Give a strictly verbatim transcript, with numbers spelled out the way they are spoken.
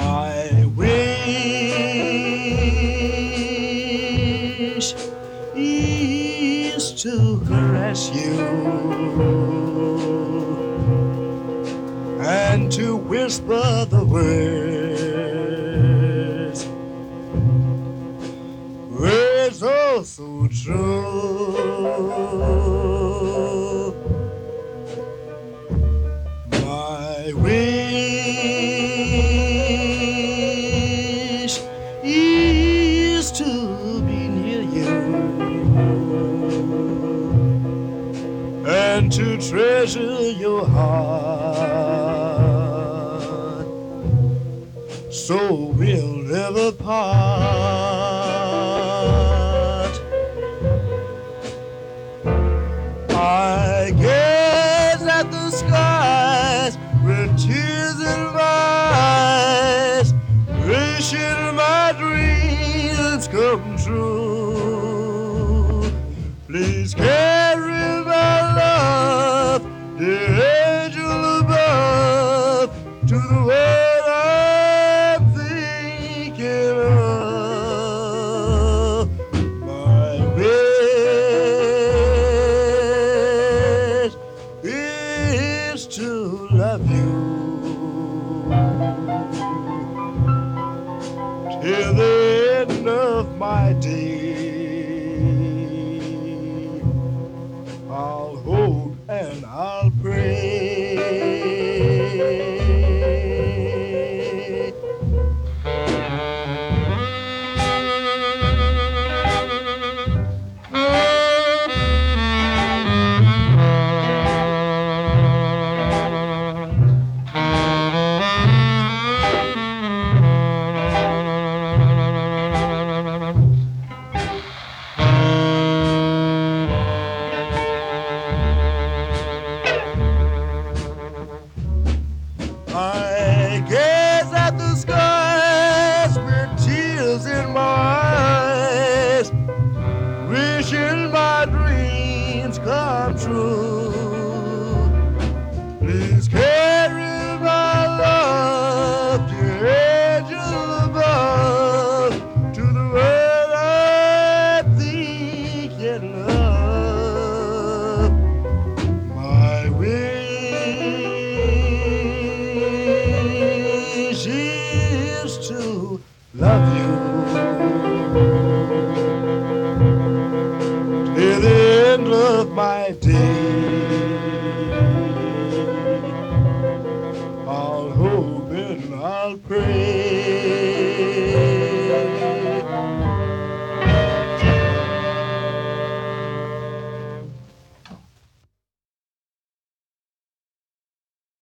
My wish is to caress you and to whisper the words, words oh so true. My wish is to be near you and to treasure your heart, so we'll never part. I gaze at the skies with tears in my eyes, wishing my dreams come true. Please carry my love, dear angel above, to the world I'm thinking of. My wish is to love you till the end of my day. I'll hope and I'll pray. I gaze at the skies with tears in my eyes, wishing my dreams come true. Please carry my love, dear angel above, to the world I'm thinking of. My wish is to love you till the end of my day. I'll hope and I'll pray.